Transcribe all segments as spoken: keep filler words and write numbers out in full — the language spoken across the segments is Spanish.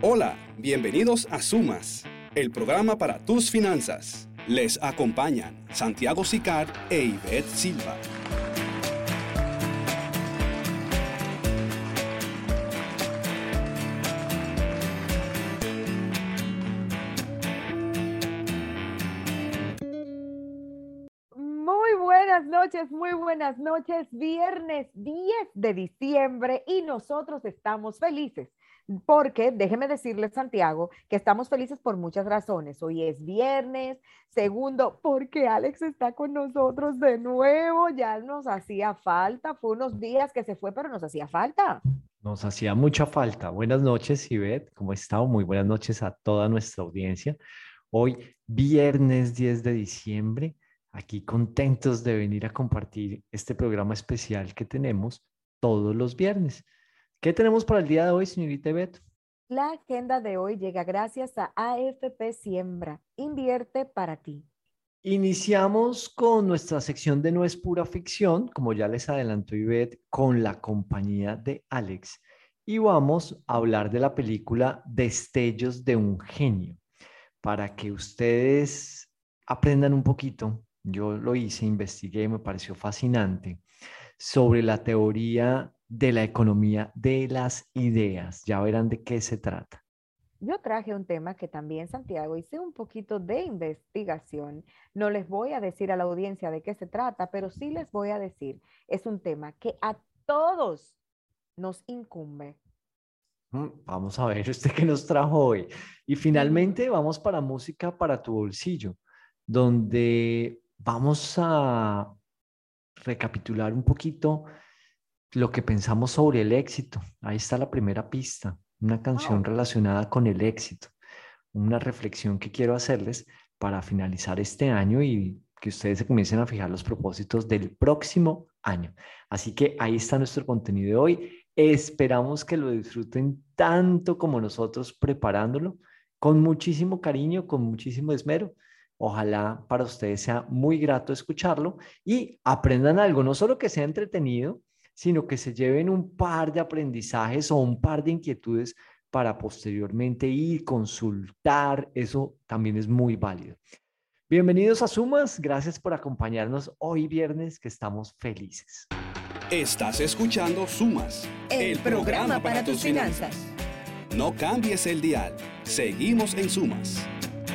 Hola, bienvenidos a Sumas, el programa para tus finanzas. Les acompañan Santiago Sicard e Ivette Silva. Muy buenas noches, muy buenas noches. Viernes diez de diciembre y nosotros estamos felices. Porque déjeme decirle, Santiago, que estamos felices por muchas razones. Hoy es viernes. Segundo, porque Alex está con nosotros de nuevo. Ya nos hacía falta. Fue unos días que se fue, pero nos hacía falta. Nos hacía mucha falta. Buenas noches, Ivette. ¿Cómo está? Muy buenas noches a toda nuestra audiencia. Hoy, viernes diez de diciembre, aquí contentos de venir a compartir este programa especial que tenemos todos los viernes. ¿Qué tenemos para el día de hoy, señorita Ivette? La agenda de hoy llega gracias a A F P Siembra. Invierte para ti. Iniciamos con nuestra sección de No es pura ficción, como ya les adelantó Ivette, con la compañía de Alex. Y vamos a hablar de la película Destellos de un genio, para que ustedes aprendan un poquito. Yo lo hice, investigué, me pareció fascinante, sobre la teoría de la economía de las ideas. Ya verán de qué se trata. Yo traje un tema que también, Santiago, hice un poquito de investigación. No les voy a decir a la audiencia de qué se trata, pero sí les voy a decir, es un tema que a todos nos incumbe. Mm, Vamos a ver usted qué nos trajo hoy. Y finalmente vamos para música para tu bolsillo, donde vamos a recapitular un poquito lo que pensamos sobre el éxito. Ahí está la primera pista, una canción Wow. relacionada con el éxito, una reflexión que quiero hacerles para finalizar este año y que ustedes se comiencen a fijar los propósitos del próximo año. Así que ahí está nuestro contenido de hoy. Esperamos que lo disfruten tanto como nosotros preparándolo, con muchísimo cariño, con muchísimo esmero. Ojalá para ustedes sea muy grato escucharlo y aprendan algo, no solo que sea entretenido, sino que se lleven un par de aprendizajes o un par de inquietudes para posteriormente ir, consultar. Eso también es muy válido. Bienvenidos a Sumas. Gracias por acompañarnos hoy viernes, que estamos felices. Estás escuchando Sumas, El programa para tus finanzas. No cambies el dial. Seguimos en Sumas.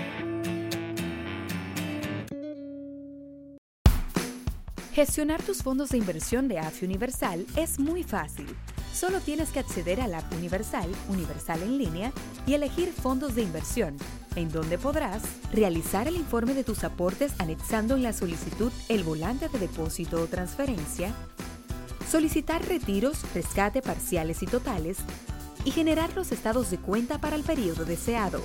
Gestionar tus fondos de inversión de A F I Universal es muy fácil. Solo tienes que acceder a la App Universal, Universal en línea, y elegir fondos de inversión, en donde podrás realizar el informe de tus aportes anexando en la solicitud el volante de depósito o transferencia, solicitar retiros, rescate parciales y totales, y generar los estados de cuenta para el periodo deseado.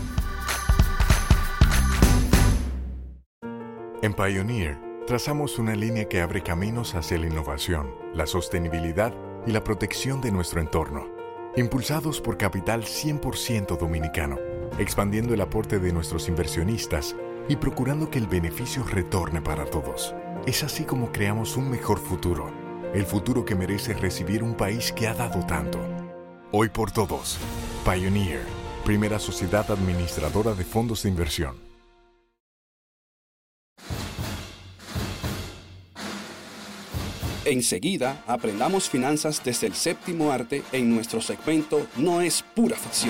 En Pioneer, trazamos una línea que abre caminos hacia la innovación, la sostenibilidad y la protección de nuestro entorno. Impulsados por capital cien por ciento dominicano, expandiendo el aporte de nuestros inversionistas y procurando que el beneficio retorne para todos. Es así como creamos un mejor futuro, el futuro que merece recibir un país que ha dado tanto. Hoy por todos, Pioneer, primera sociedad administradora de fondos de inversión. Enseguida, aprendamos finanzas desde el séptimo arte en nuestro segmento No es pura ficción.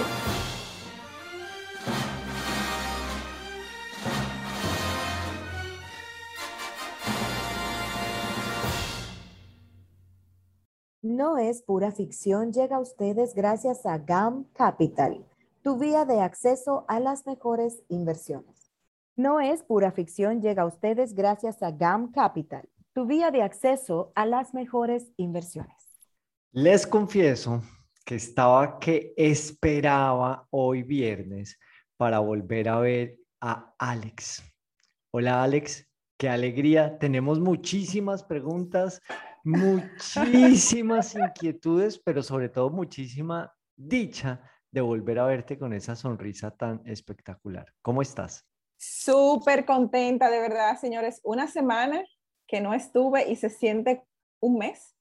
No es pura ficción, llega a ustedes gracias a GAM Capital, tu vía de acceso a las mejores inversiones. No es pura ficción, llega a ustedes gracias a GAM Capital, tu vía de acceso a las mejores inversiones. Les confieso que estaba que esperaba hoy viernes para volver a ver a Alex. Hola Alex, qué alegría. Tenemos muchísimas preguntas, muchísimas inquietudes, pero sobre todo muchísima dicha de volver a verte con esa sonrisa tan espectacular. ¿Cómo estás? Súper contenta, de verdad, señores. Una semana que no estuve y se siente un mes.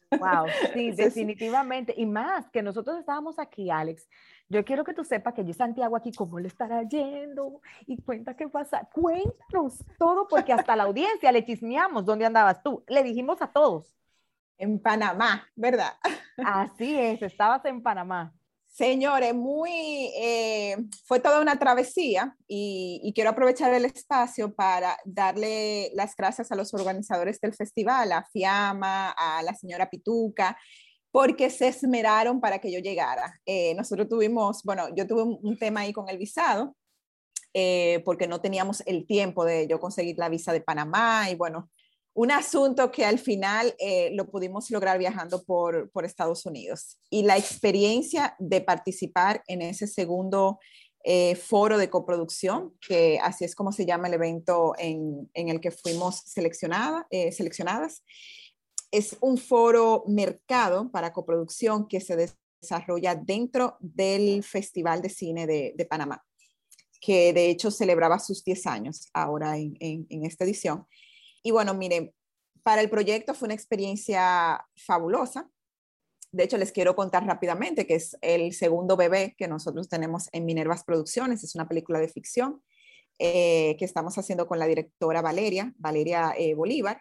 Wow, sí, Entonces, definitivamente. Y más, que nosotros estábamos aquí, Alex. Yo quiero que tú sepas que yo, Santiago, aquí, ¿cómo le estará yendo? Y cuenta qué pasa. Cuéntanos todo, porque hasta la audiencia le chismeamos dónde andabas tú. Le dijimos a todos. en Panamá, ¿verdad? Así es, estabas en Panamá. Señores, muy, eh, fue toda una travesía y, y quiero aprovechar el espacio para darle las gracias a los organizadores del festival, a Fiamma, a la señora Pituca, porque se esmeraron para que yo llegara. Eh, nosotros tuvimos, bueno, yo tuve un, un tema ahí con el visado, eh, porque no teníamos el tiempo de yo conseguir la visa de Panamá y bueno, un asunto que al final eh, lo pudimos lograr viajando por, por Estados Unidos. Y la experiencia de participar en ese segundo eh, foro de coproducción, que así es como se llama el evento en, en el que fuimos seleccionada, eh, seleccionadas, es un foro mercado para coproducción que se desarrolla dentro del Festival de Cine de, de Panamá, que de hecho celebraba sus diez años ahora en, en, en esta edición. Y bueno, miren, para el proyecto fue una experiencia fabulosa. De hecho, les quiero contar rápidamente que es el segundo bebé que nosotros tenemos en Minervas Producciones. Es una película de ficción eh, que estamos haciendo con la directora Valeria, Valeria eh, Bolívar.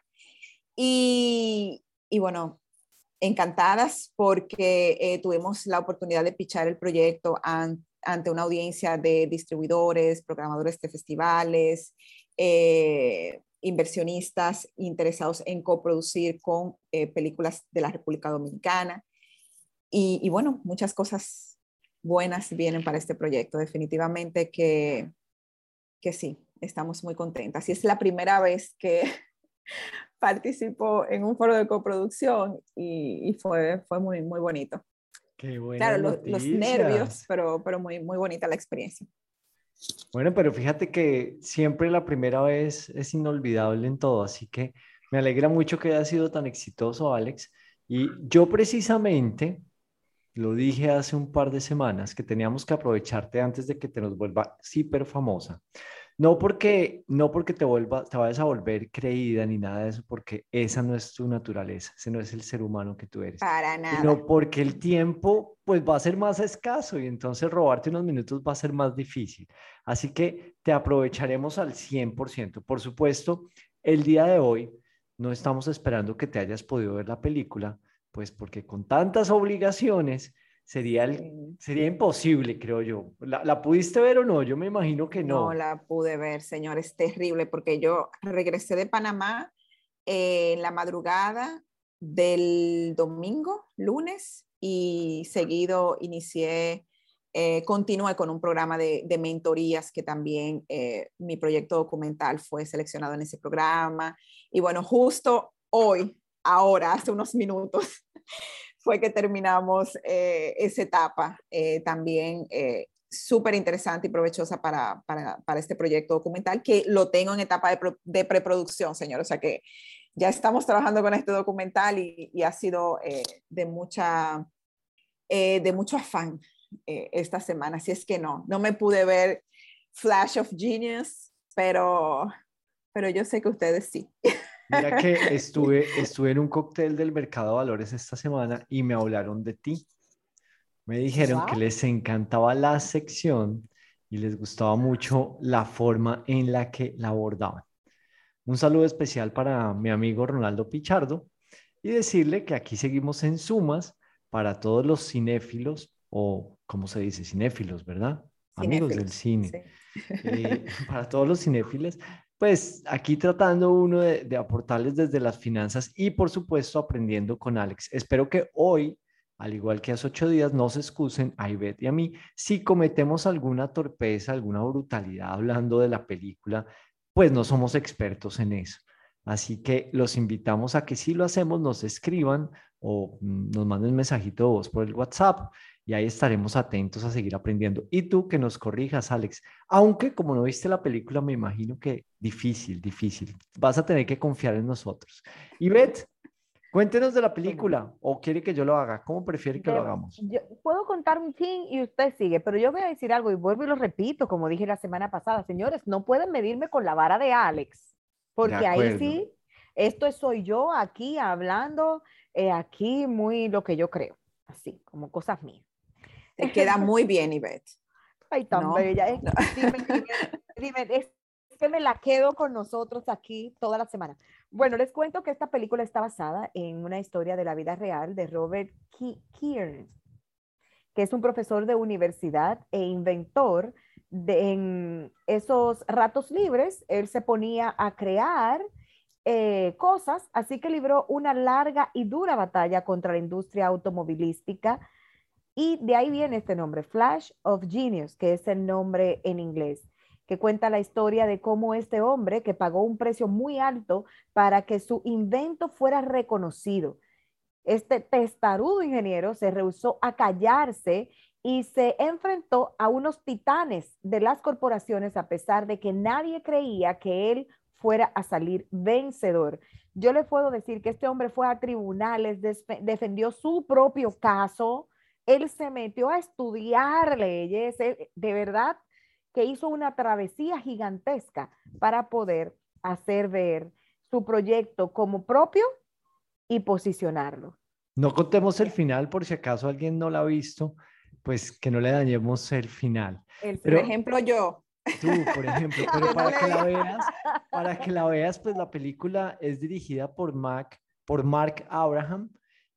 Y, y bueno, encantadas porque eh, tuvimos la oportunidad de pitchar el proyecto an, ante una audiencia de distribuidores, programadores de festivales, eh, inversionistas interesados en coproducir con eh, películas de la República Dominicana. Y, y bueno, muchas cosas buenas vienen para este proyecto. Definitivamente que, que sí, estamos muy contentas. Y es la primera vez que participo en un foro de coproducción y, y fue, fue muy, muy bonito. Qué buenas claro, lo, noticias. los nervios, pero, pero muy, muy bonita la experiencia. Bueno, pero fíjate que siempre la primera vez es inolvidable en todo, así que me alegra mucho que haya sido tan exitoso, Alex. Y yo precisamente lo dije hace un par de semanas que teníamos que aprovecharte antes de que te nos vuelva súper famosa. No porque, no porque te, vuelva, te vayas a volver creída ni nada de eso, porque esa no es tu naturaleza, ese no es el ser humano que tú eres. Para nada. Sino porque el tiempo pues va a ser más escaso y entonces robarte unos minutos va a ser más difícil. Así que te aprovecharemos al cien por ciento. Por supuesto, el día de hoy no estamos esperando que te hayas podido ver la película, pues porque con tantas obligaciones sería, el, sería imposible, creo yo. ¿La, ¿La pudiste ver o no? Yo me imagino que no. No la pude ver, señor, es terrible porque yo regresé de Panamá eh, en la madrugada del domingo, lunes, y seguido inicié, eh, continué con un programa de, de mentorías que también eh, mi proyecto documental fue seleccionado en ese programa. Y bueno, justo hoy, ahora, hace unos minutos, fue que terminamos eh, esa etapa eh, también eh, súper interesante y provechosa para, para, para este proyecto documental, que lo tengo en etapa de, pro, de preproducción, señor. O sea que ya estamos trabajando con este documental y, y ha sido eh, de, mucha, eh, de mucho afán eh, esta semana. Así es que no, no me pude ver Flash of Genius, pero, pero yo sé que ustedes sí. Mira que estuve, estuve en un cóctel del Mercado de Valores esta semana y me hablaron de ti. Me dijeron Wow. que les encantaba la sección y les gustaba mucho la forma en la que la abordaban. Un saludo especial para mi amigo Ronaldo Pichardo y decirle que aquí seguimos en Sumas para todos los cinéfilos, o como se dice, cinéfilos, ¿verdad? Amigos del cine. Sí. Eh, para todos los cinéfilos. Pues aquí tratando uno de, de aportarles desde las finanzas y por supuesto aprendiendo con Alex. Espero que hoy, al igual que hace ocho días, no se excusen a Ivette y a mí si cometemos alguna torpeza, alguna brutalidad hablando de la película, pues no somos expertos en eso. Así que los invitamos a que si lo hacemos nos escriban o nos manden un mensajito de voz por el WhatsApp. Y ahí estaremos atentos a seguir aprendiendo. Y tú que nos corrijas, Alex. Aunque como no viste la película, me imagino que difícil, difícil. Vas a tener que confiar en nosotros. Ivette, cuéntenos de la película. ¿O quiere que yo lo haga? ¿Cómo prefiere que de, lo hagamos? Yo puedo contar un chin y usted sigue, pero yo voy a decir algo y vuelvo y lo repito, como dije la semana pasada. Señores, no pueden medirme con la vara de Alex, porque ahí sí, esto soy yo aquí hablando eh, aquí muy lo que yo creo, así, como cosas mías. Te queda muy bien, Ivette. Ay, tan No, bella. Eh, no. Dime, dime, dime, es que me la quedo con nosotros aquí toda la semana. Bueno, les cuento que esta película está basada en una historia de la vida real de Robert Kearns, que es un profesor de universidad e inventor. De, en esos ratos libres, él se ponía a crear eh, cosas, así que libró una larga y dura batalla contra la industria automovilística y de ahí viene este nombre, Flash of Genius, que es el nombre en inglés, que cuenta la historia de cómo este hombre, que pagó un precio muy alto para que su invento fuera reconocido, este testarudo ingeniero se rehusó a callarse y se enfrentó a unos titanes de las corporaciones a pesar de que nadie creía que él fuera a salir vencedor. Yo le puedo decir que este hombre fue a tribunales, defendió su propio caso, él se metió a estudiar leyes, él, de verdad que hizo una travesía gigantesca para poder hacer ver su proyecto como propio y posicionarlo. No contemos el final por si acaso alguien no la ha visto, pues que no le dañemos el final. El, pero, por ejemplo, yo. Tú, por ejemplo, pero para que la veas, para que la veas, pues la película es dirigida por, Mac, por Mark Abraham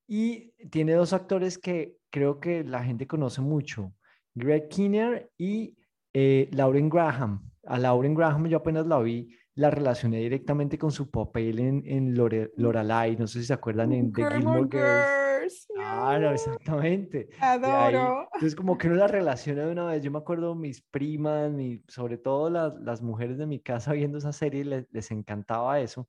y tiene dos actores que creo que la gente conoce mucho, Greg Kinnear y eh, Lauren Graham. A Lauren Graham yo apenas la vi, la relacioné directamente con su papel en, en Lore, Lorelai, no sé si se acuerdan, en The Gilmore Girls. Claro, exactamente. Adoro. Ahí, entonces como que uno la relaciona de una vez. Yo me acuerdo mis primas, mi, sobre todo las, las mujeres de mi casa viendo esa serie, les, les encantaba eso.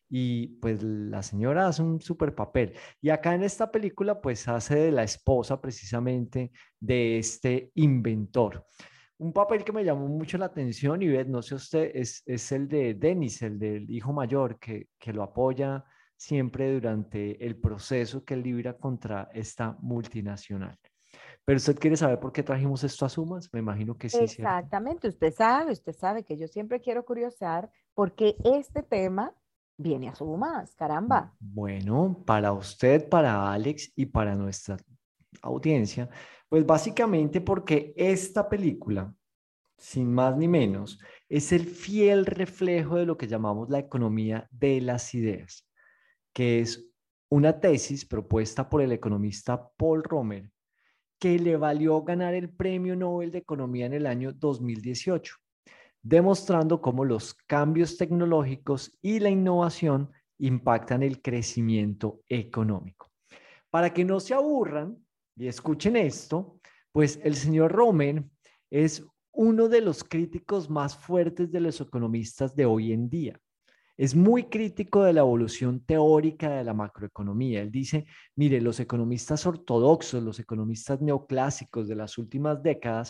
Y pues la señora hace un súper papel. Y acá en esta película pues hace de la esposa precisamente de este inventor. Un papel que me llamó mucho la atención, y no sé usted, es, es el de Dennis, el del hijo mayor, que, que lo apoya siempre durante el proceso que él libra contra esta multinacional. Pero usted quiere saber por qué trajimos esto a Sumas, me imagino que sí. Exactamente, ¿cierto? Usted sabe, usted sabe que yo siempre quiero curiosar porque este tema viene a Sumas, caramba. Bueno, para usted, para Alex y para nuestra audiencia, pues básicamente porque esta película, sin más ni menos, es el fiel reflejo de lo que llamamos la economía de las ideas, que es una tesis propuesta por el economista Paul Romer, que le valió ganar el Premio Nobel de Economía en el año dos mil dieciocho, demostrando cómo los cambios tecnológicos y la innovación impactan el crecimiento económico. Para que no se aburran y escuchen esto, pues el señor Romer es uno de los críticos más fuertes de los economistas de hoy en día. Es muy crítico de la evolución teórica de la macroeconomía. Él dice, mire, los economistas ortodoxos, los economistas neoclásicos de las últimas décadas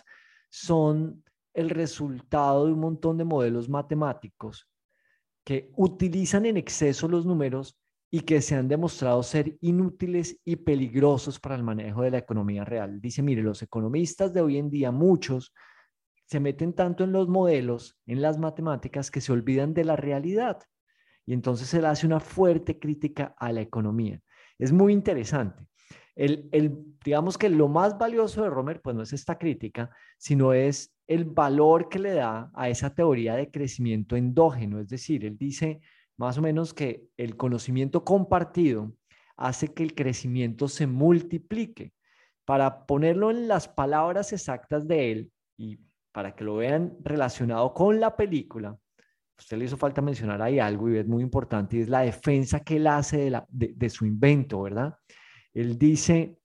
son el resultado de un montón de modelos matemáticos que utilizan en exceso los números y que se han demostrado ser inútiles y peligrosos para el manejo de la economía real. Dice, mire, los economistas de hoy en día, muchos, se meten tanto en los modelos, en las matemáticas, que se olvidan de la realidad. Y entonces él hace una fuerte crítica a la economía. Es muy interesante. El, el, digamos que lo más valioso de Romer, pues no es esta crítica, sino es el valor que le da a esa teoría de crecimiento endógeno. Es decir, él dice más o menos que el conocimiento compartido hace que el crecimiento se multiplique. Para ponerlo en las palabras exactas de él y para que lo vean relacionado con la película, usted le hizo falta mencionar ahí algo y es muy importante, y es la defensa que él hace de, la, de, de su invento, ¿verdad? Él dice,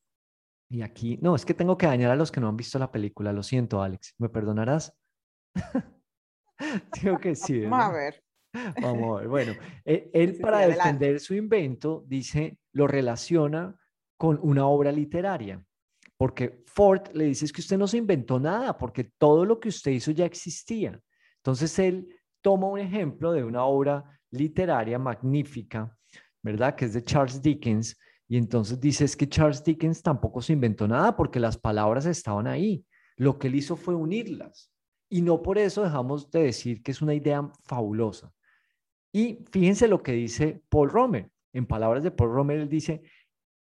y aquí, no, es que tengo que dañar a los que no han visto la película, lo siento, Alex, ¿me perdonarás? Digo que sí, ¿verdad? Vamos a ver. Vamos a ver, bueno, él, él Sí, para sí, defender su invento, dice, lo relaciona con una obra literaria, porque Ford le dice, es que usted no se inventó nada, porque todo lo que usted hizo ya existía. Entonces él toma un ejemplo de una obra literaria magnífica, ¿verdad? Que es de Charles Dickens, y entonces dice, es que Charles Dickens tampoco se inventó nada porque las palabras estaban ahí. Lo que él hizo fue unirlas, y no por eso dejamos de decir que es una idea fabulosa. Y fíjense lo que dice Paul Romer. En palabras de Paul Romer, él dice,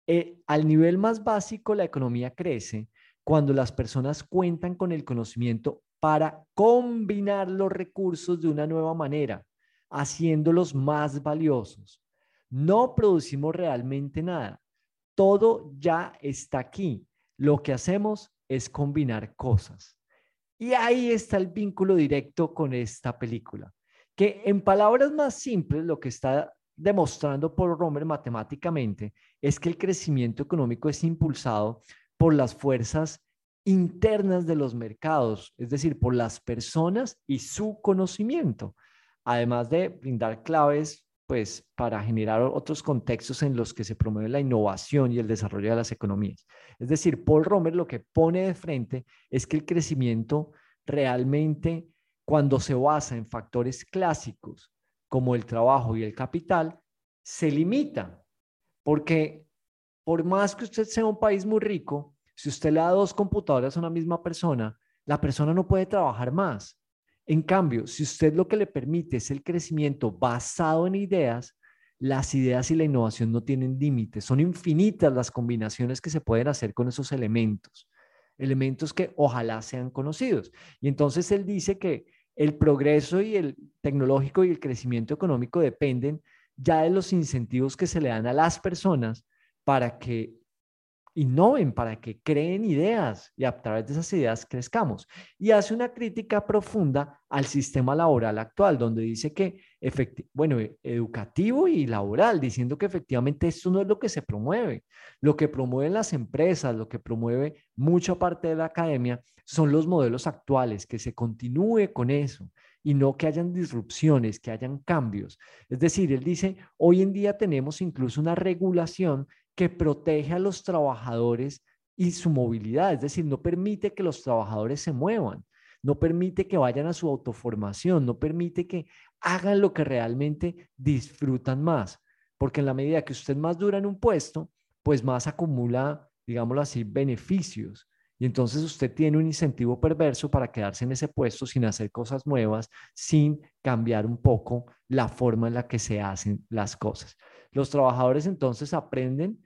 Eh, al nivel más básico, la economía crece cuando las personas cuentan con el conocimiento para combinar los recursos de una nueva manera, haciéndolos más valiosos. No producimos realmente nada. Todo ya está aquí. Lo que hacemos es combinar cosas. Y ahí está el vínculo directo con esta película, que en palabras más simples lo que está demostrando Paul Romer matemáticamente es que el crecimiento económico es impulsado por las fuerzas internas de los mercados, es decir, por las personas y su conocimiento, además de brindar claves pues para generar otros contextos en los que se promueve la innovación y el desarrollo de las economías. Es decir, Paul Romer lo que pone de frente es que el crecimiento realmente, cuando se basa en factores clásicos como el trabajo y el capital, se limita, porque por más que usted sea un país muy rico, si usted le da dos computadoras a una misma persona, la persona no puede trabajar más. En cambio, si usted lo que le permite es el crecimiento basado en ideas, las ideas y la innovación no tienen límites, son infinitas las combinaciones que se pueden hacer con esos elementos, elementos que ojalá sean conocidos. Y entonces él dice que el progreso y el tecnológico y el crecimiento económico dependen ya de los incentivos que se le dan a las personas para que innoven, para que creen ideas y a través de esas ideas crezcamos. Y hace una crítica profunda al sistema laboral actual, donde dice que, bueno, educativo y laboral, diciendo que efectivamente esto no es lo que se promueve. Lo que promueven las empresas, lo que promueve mucha parte de la academia, son los modelos actuales, que se continúe con eso y no que hayan disrupciones, que hayan cambios. Es decir, él dice, hoy en día tenemos incluso una regulación que protege a los trabajadores y su movilidad, es decir, no permite que los trabajadores se muevan, no permite que vayan a su autoformación, no permite que hagan lo que realmente disfrutan más, porque en la medida que usted más dura en un puesto, pues más acumula, digámoslo así, beneficios. Y entonces usted tiene un incentivo perverso para quedarse en ese puesto sin hacer cosas nuevas, sin cambiar un poco la forma en la que se hacen las cosas. Los trabajadores entonces aprenden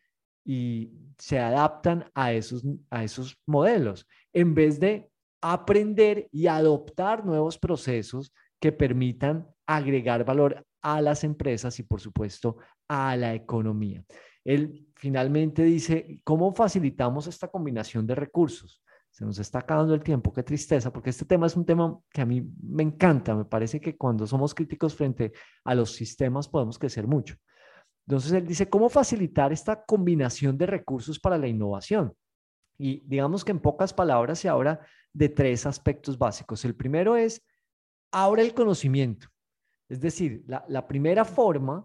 y se adaptan a esos, a esos modelos, en vez de aprender y adoptar nuevos procesos que permitan agregar valor a las empresas y, por supuesto, a la economía. Él finalmente dice, ¿cómo facilitamos esta combinación de recursos? Se nos está acabando el tiempo, qué tristeza, porque este tema es un tema que a mí me encanta. Me parece que cuando somos críticos frente a los sistemas podemos crecer mucho. Entonces él dice, ¿cómo facilitar esta combinación de recursos para la innovación? Y digamos que en pocas palabras se habla de tres aspectos básicos. El primero es, abre el conocimiento. Es decir, la, la primera forma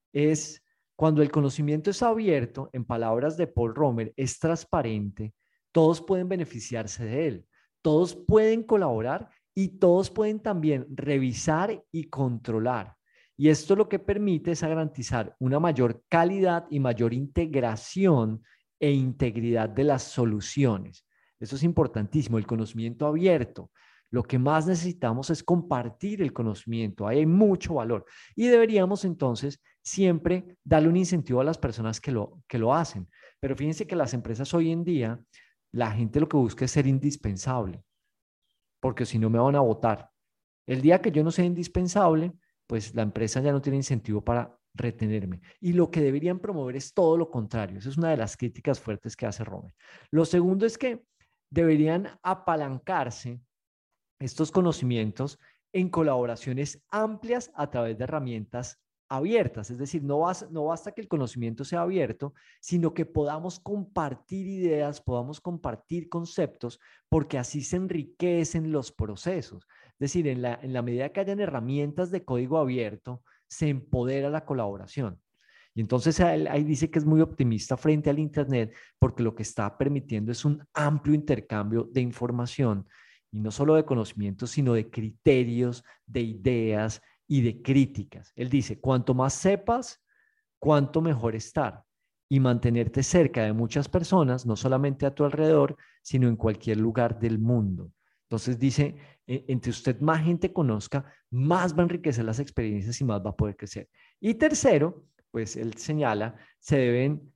es cuando el conocimiento es abierto, en palabras de Paul Romer, es transparente, todos pueden beneficiarse de él, todos pueden colaborar y todos pueden también revisar y controlar. Y esto lo que permite es garantizar una mayor calidad y mayor integración e integridad de las soluciones. Eso es importantísimo, el conocimiento abierto. Lo que más necesitamos es compartir el conocimiento, ahí hay mucho valor y deberíamos entonces siempre darle un incentivo a las personas que lo, que lo hacen. Pero fíjense que las empresas hoy en día, la gente lo que busca es ser indispensable, porque si no me van a votar. El día que yo no sea indispensable, pues la empresa ya no tiene incentivo para retenerme. Y lo que deberían promover es todo lo contrario. Esa es una de las críticas fuertes que hace Romer. Lo segundo es que deberían apalancarse estos conocimientos en colaboraciones amplias a través de herramientas abiertas. Es decir, no, vas, no basta que el conocimiento sea abierto, sino que podamos compartir ideas, podamos compartir conceptos, porque así se enriquecen los procesos. Es decir, en la, en la medida que hayan herramientas de código abierto, se empodera la colaboración. Y entonces ahí dice que es muy optimista frente al Internet, porque lo que está permitiendo es un amplio intercambio de información, y no solo de conocimientos, sino de criterios, de ideas y de críticas. Él dice, cuanto más sepas, cuanto mejor estar y mantenerte cerca de muchas personas, no solamente a tu alrededor, sino en cualquier lugar del mundo. Entonces dice, entre usted más gente conozca, más va a enriquecer las experiencias y más va a poder crecer. Y tercero, pues él señala, se deben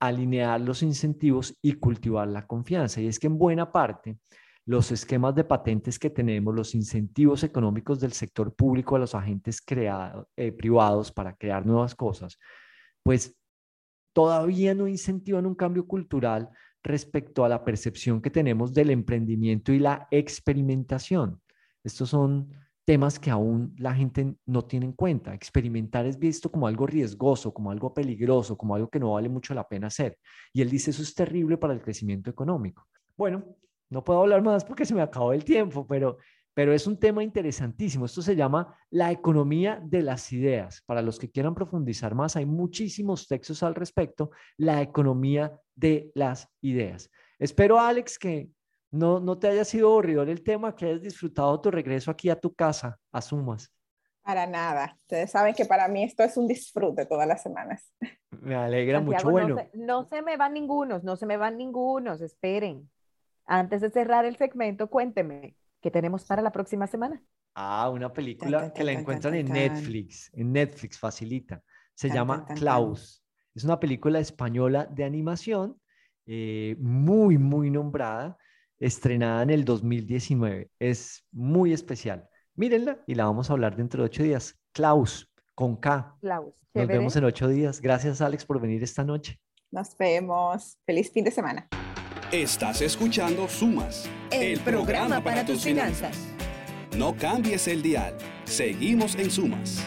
alinear los incentivos y cultivar la confianza. Y es que en buena parte los esquemas de patentes que tenemos, los incentivos económicos del sector público a los agentes creado, eh, privados para crear nuevas cosas, pues todavía no incentivan un cambio cultural respecto a la percepción que tenemos del emprendimiento y la experimentación. Estos son temas que aún la gente no tiene en cuenta. Experimentar es visto como algo riesgoso, como algo peligroso, como algo que no vale mucho la pena hacer. Y él dice, eso es terrible para el crecimiento económico. Bueno, no puedo hablar más porque se me acabó el tiempo, pero, pero es un tema interesantísimo. Esto se llama la economía de las ideas. Para los que quieran profundizar más, hay muchísimos textos al respecto. La economía de las ideas. Espero, Alex, que no, no te haya sido aburrido el tema, que hayas disfrutado tu regreso aquí a tu casa, a Sumas. Para nada. Ustedes saben que para mí esto es un disfrute todas las semanas. Me alegra Santiago, mucho. Bueno, no se, no se me van ningunos, no se me van ningunos, esperen. Antes de cerrar el segmento, cuénteme, ¿qué tenemos para la próxima semana? Ah, una película Tan, tan, que la tan, encuentran tan, en tan. Netflix. En Netflix, facilita. Se Tan, llama tan, tan, Klaus. Es una película española de animación eh, muy, muy nombrada, estrenada en el dos mil diecinueve. Es muy especial. Mírenla y la vamos a hablar dentro de ocho días. Klaus, con K. Klaus, Nos chévere. vemos en ocho días. Gracias, Alex, por venir esta noche. Nos vemos. Feliz fin de semana. Estás escuchando Sumas, El programa para tus finanzas. No cambies el dial. Seguimos en Sumas.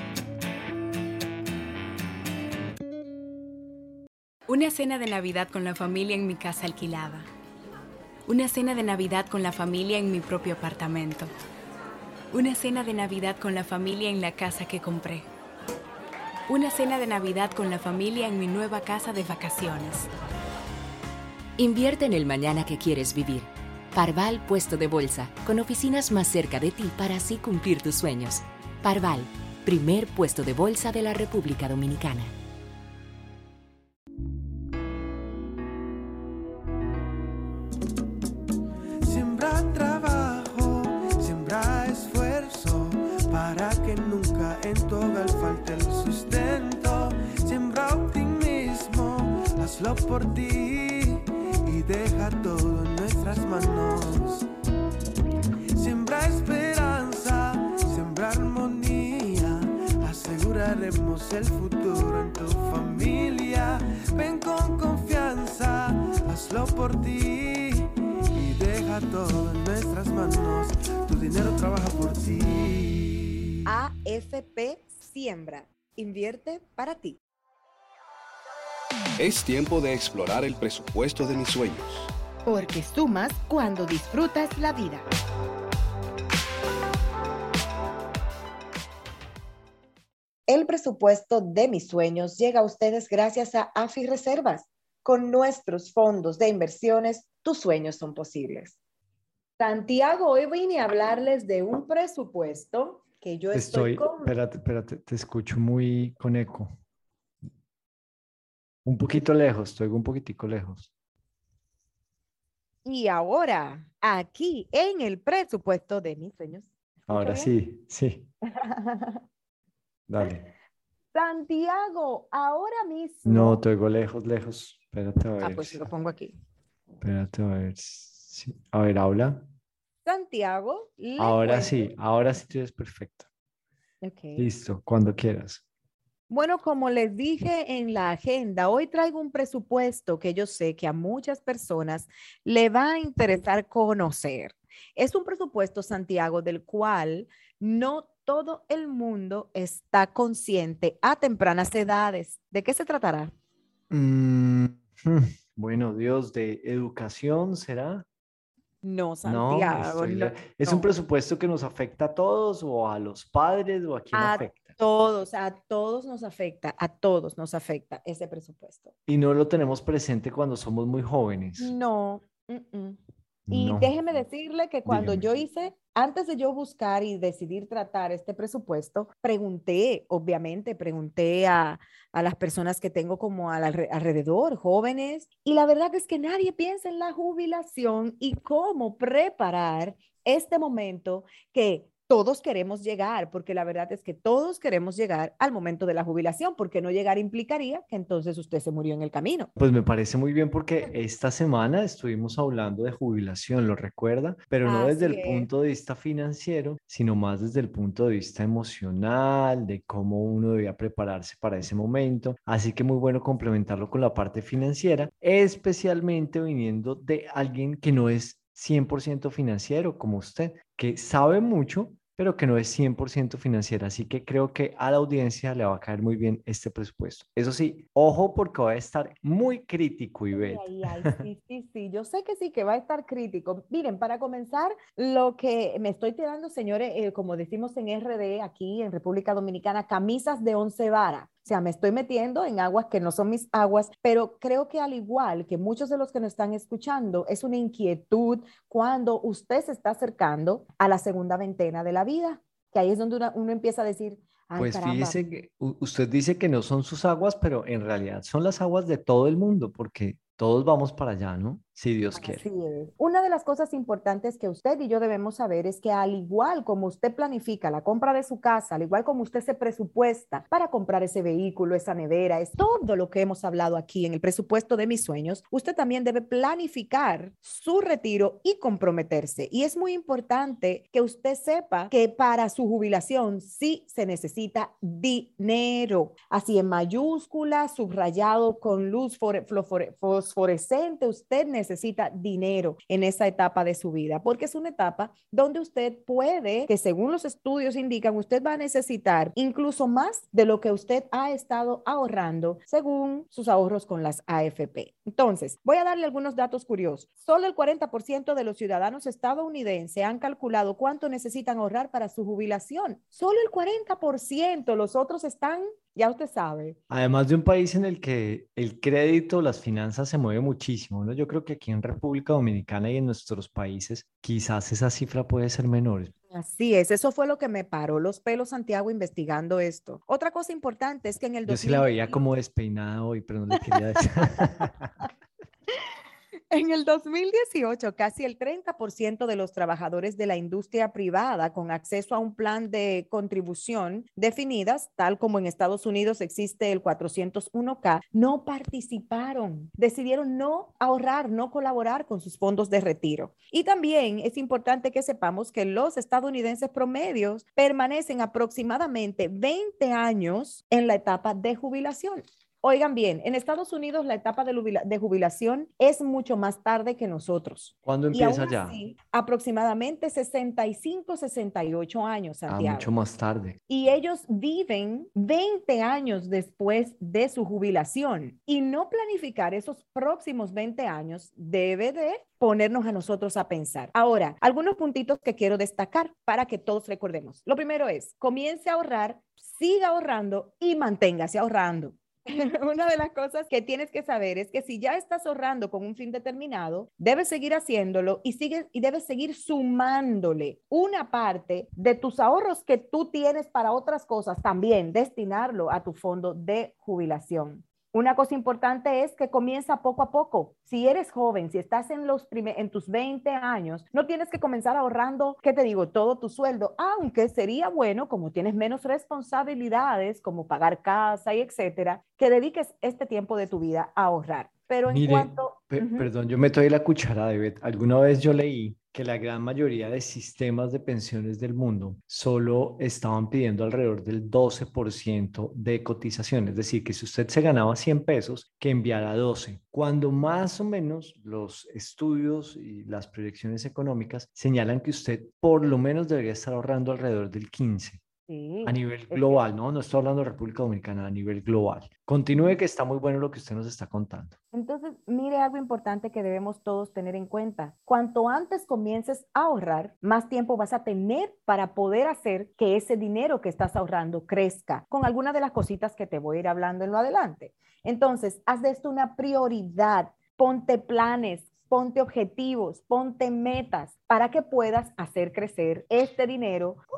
Una cena de Navidad con la familia en mi casa alquilada. Una cena de Navidad con la familia en mi propio apartamento. Una cena de Navidad con la familia en la casa que compré. Una cena de Navidad con la familia en mi nueva casa de vacaciones. Invierte en el mañana que quieres vivir. Parval Puesto de Bolsa, con oficinas más cerca de ti para así cumplir tus sueños. Parval, primer puesto de bolsa de la República Dominicana. Siembra trabajo, siembra esfuerzo, para que nunca en tu hogar falte el sustento. Siembra optimismo, hazlo por ti y deja todo en nuestras manos. Siembra esperanza, siembra armonía, aseguraremos el futuro en tu familia. Ven con confianza, hazlo por ti y deja todo en nuestras manos. Tu dinero trabaja por ti. A F P Siembra, invierte para ti. Es tiempo de explorar el presupuesto de mis sueños. Porque sumas cuando disfrutas la vida. El presupuesto de mis sueños llega a ustedes gracias a AFI Reservas. Con nuestros fondos de inversiones, tus sueños son posibles. Santiago, hoy vine a hablarles de un presupuesto que yo estoy, Estoy, con... espérate, espérate, te escucho muy con eco. Un poquito lejos, estoy un poquitico lejos. Y ahora, aquí en el presupuesto de mis sueños. Ahora bien? sí, sí, dale. Santiago, ahora mismo... No, te oigo lejos, lejos. Espérate a ver. Ah, pues si- lo pongo aquí. Espérate a ver. si- A ver, habla. Santiago, le Ahora cuento- sí, ahora sí tú eres perfecto. Ok. Listo, cuando quieras. Bueno, como les dije en la agenda, hoy traigo un presupuesto que yo sé que a muchas personas le va a interesar conocer. Es un presupuesto, Santiago, del cual no todo el mundo está consciente a tempranas edades. ¿De qué se tratará? Mm, hmm, bueno, Dios, ¿de educación será? No, No, Santiago, estoy no, le- ¿Es no. un presupuesto que nos afecta a todos o a los padres o a quién A afecta? todos, a todos nos afecta, a todos nos afecta ese presupuesto. Y no lo tenemos presente cuando somos muy jóvenes. No. mm, mm. Y No. déjeme decirle que cuando Dígame. yo hice, antes de yo buscar y decidir tratar este presupuesto, pregunté, obviamente, pregunté a, a las personas que tengo como al alre- alrededor, jóvenes, y la verdad es que nadie piensa en la jubilación y cómo preparar este momento que todos queremos llegar, porque la verdad es que todos queremos llegar al momento de la jubilación, porque no llegar implicaría que entonces usted se murió en el camino. Pues me parece muy bien porque esta semana estuvimos hablando de jubilación, ¿lo recuerda? Pero no desde Así el es. punto de vista financiero, sino más desde el punto de vista emocional, de cómo uno debía prepararse para ese momento. Así que muy bueno complementarlo con la parte financiera, especialmente viniendo de alguien que no es cien por ciento financiero como usted, que sabe mucho, pero que no es cien por ciento financiera. Así que creo que a la audiencia le va a caer muy bien este presupuesto. Eso sí, ojo porque va a estar muy crítico, Ay, Ivette. ay, ay, sí, sí, sí, yo sé que sí, que va a estar crítico. Miren, para comenzar, lo que me estoy tirando, señores, eh, como decimos en R D, aquí en República Dominicana, camisas de once varas. O sea, me estoy metiendo en aguas que no son mis aguas, pero creo que al igual que muchos de los que nos están escuchando, es una inquietud cuando usted se está acercando a la segunda veintena de la vida, que ahí es donde uno, uno empieza a decir, ay, Pues caramba. fíjese que u- usted dice que no son sus aguas, pero en realidad son las aguas de todo el mundo, porque todos vamos para allá, ¿no? Si Dios Así quiere. es. Una de las cosas importantes que usted y yo debemos saber es que al igual como usted planifica la compra de su casa, al igual como usted se presupuesta para comprar ese vehículo, esa nevera, es todo lo que hemos hablado aquí en el presupuesto de mis sueños, usted también debe planificar su retiro y comprometerse. Y es muy importante que usted sepa que para su jubilación sí se necesita dinero, así en mayúscula, subrayado con luz fosforescente, usted necesita necesita dinero en esa etapa de su vida, porque es una etapa donde usted puede, que según los estudios indican, usted va a necesitar incluso más de lo que usted ha estado ahorrando según sus ahorros con las A F P. Entonces, voy a darle algunos datos curiosos. Solo el cuarenta por ciento de los ciudadanos estadounidenses han calculado cuánto necesitan ahorrar para su jubilación. Solo el cuarenta por ciento, los otros están, ya usted sabe. Además de un país en el que el crédito, las finanzas se mueve muchísimo, ¿no? Yo creo que aquí en República Dominicana y en nuestros países quizás esa cifra puede ser menor. Así es, eso fue lo que me paró los pelos, Santiago, investigando esto. Otra cosa importante es que en el Yo sí la veía dos mil veintiocho como despeinada hoy, pero no le quería decir. En el dos mil dieciocho, casi el treinta por ciento de los trabajadores de la industria privada con acceso a un plan de contribución definidas, tal como en Estados Unidos existe el cuatrocientos uno K, no participaron, decidieron no ahorrar, no colaborar con sus fondos de retiro. Y también es importante que sepamos que los estadounidenses promedios permanecen aproximadamente veinte años en la etapa de jubilación. Oigan bien, en Estados Unidos la etapa de, jubila de jubilación es mucho más tarde que nosotros. ¿Cuándo Y empieza aún ya? así, aproximadamente sesenta y cinco, sesenta y ocho años, Ah, Santiago. mucho más tarde. Y ellos viven veinte años después de su jubilación. Y no planificar esos próximos veinte años debe de ponernos a nosotros a pensar. Ahora, algunos puntitos que quiero destacar para que todos recordemos. Lo primero es, comience a ahorrar, siga ahorrando y manténgase ahorrando. Una de las cosas que tienes que saber es que si ya estás ahorrando con un fin determinado, debes seguir haciéndolo y, sigue, y debes seguir sumándole una parte de tus ahorros que tú tienes para otras cosas, también destinarlo a tu fondo de jubilación. Una cosa importante es que comienza poco a poco. Si eres joven, si estás en, los primer, en tus veinte años, no tienes que comenzar ahorrando, ¿qué te digo?, todo tu sueldo, aunque sería bueno, como tienes menos responsabilidades, como pagar casa y etcétera, que dediques este tiempo de tu vida a ahorrar. Pero en Mire, cuanto... pe- Uh-huh. perdón, yo meto ahí la cuchara, David. Alguna vez yo leí que la gran mayoría de sistemas de pensiones del mundo solo estaban pidiendo alrededor del doce por ciento de cotización. Es decir, que si usted se ganaba cien pesos, que enviara doce. Cuando más o menos los estudios y las proyecciones económicas señalan que usted por lo menos debería estar ahorrando alrededor del quince. Sí, A nivel es que- global, ¿no? No estoy hablando de República Dominicana, a nivel global. Continúe que está muy bueno lo que usted nos está contando. Entonces, mire algo importante que debemos todos tener en cuenta. Cuanto antes comiences a ahorrar, más tiempo vas a tener para poder hacer que ese dinero que estás ahorrando crezca con algunas de las cositas que te voy a ir hablando en lo adelante. Entonces, haz de esto una prioridad. Ponte planes, ponte objetivos, ponte metas para que puedas hacer crecer este dinero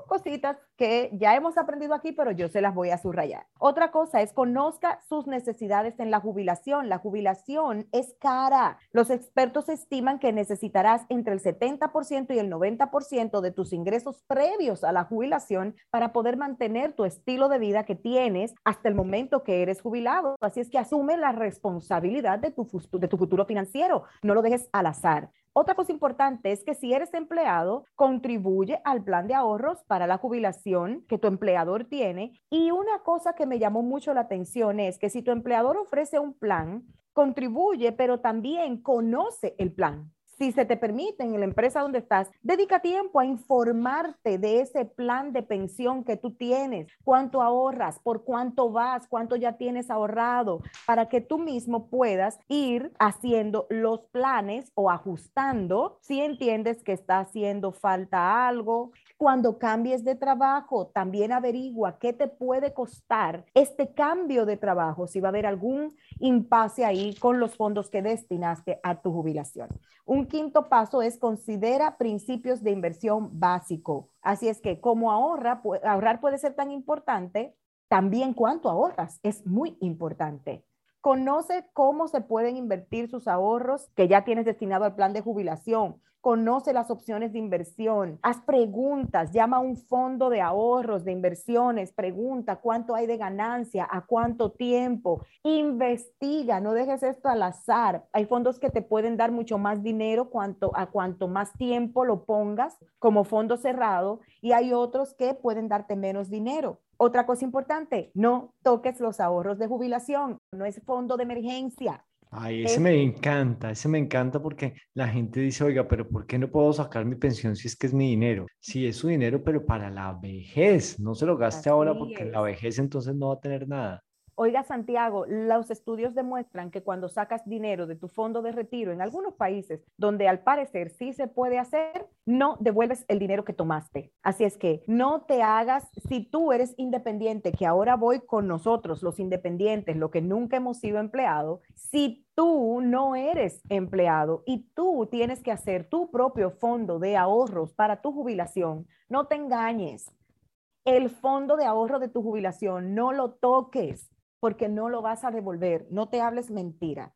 cositas que ya hemos aprendido aquí, pero yo se las voy a subrayar. Otra cosa es conozca sus necesidades en la jubilación. La jubilación es cara. Los expertos estiman que necesitarás entre el setenta por ciento y el noventa por ciento de tus ingresos previos a la jubilación para poder mantener tu estilo de vida que tienes hasta el momento que eres jubilado. Así es que asume la responsabilidad de tu, de tu futuro financiero. No lo dejes al azar. Otra cosa importante es que si eres empleado, contribuye al plan de ahorros para la jubilación que tu empleador tiene. Y una cosa que me llamó mucho la atención es que si tu empleador ofrece un plan, contribuye, pero también conoce el plan. Si se te permite en la empresa donde estás, dedica tiempo a informarte de ese plan de pensión que tú tienes, cuánto ahorras, por cuánto vas, cuánto ya tienes ahorrado, para que tú mismo puedas ir haciendo los planes o ajustando si entiendes que está haciendo falta algo. Cuando cambies de trabajo, también averigua qué te puede costar este cambio de trabajo, si va a haber algún impasse ahí con los fondos que destinaste a tu jubilación. Un quinto paso es considera principios de inversión básico. Así es que como ahorra, ahorrar puede ser tan importante, también cuánto ahorras es muy importante. Conoce cómo se pueden invertir sus ahorros que ya tienes destinado al plan de jubilación. Conoce las opciones de inversión, haz preguntas, llama a un fondo de ahorros, de inversiones, pregunta cuánto hay de ganancia, a cuánto tiempo, investiga, no dejes esto al azar. Hay fondos que te pueden dar mucho más dinero cuanto, a cuanto más tiempo lo pongas como fondo cerrado y hay otros que pueden darte menos dinero. Otra cosa importante, no toques los ahorros de jubilación, no es fondo de emergencia. Ay, ese me encanta, ese me encanta porque la gente dice, oiga, pero ¿por qué no puedo sacar mi pensión si es que es mi dinero? Sí, es su dinero, pero para la vejez, no se lo gaste ahora porque en la vejez entonces no va a tener nada. Oiga, Santiago, los estudios demuestran que cuando sacas dinero de tu fondo de retiro en algunos países donde al parecer sí se puede hacer, no devuelves el dinero que tomaste. Así es que no te hagas, si tú eres independiente, que ahora voy con nosotros, los independientes, lo que nunca hemos sido empleado, si tú no eres empleado y tú tienes que hacer tu propio fondo de ahorros para tu jubilación, no te engañes. El fondo de ahorro de tu jubilación, no lo toques, porque no lo vas a devolver, no te hables mentira.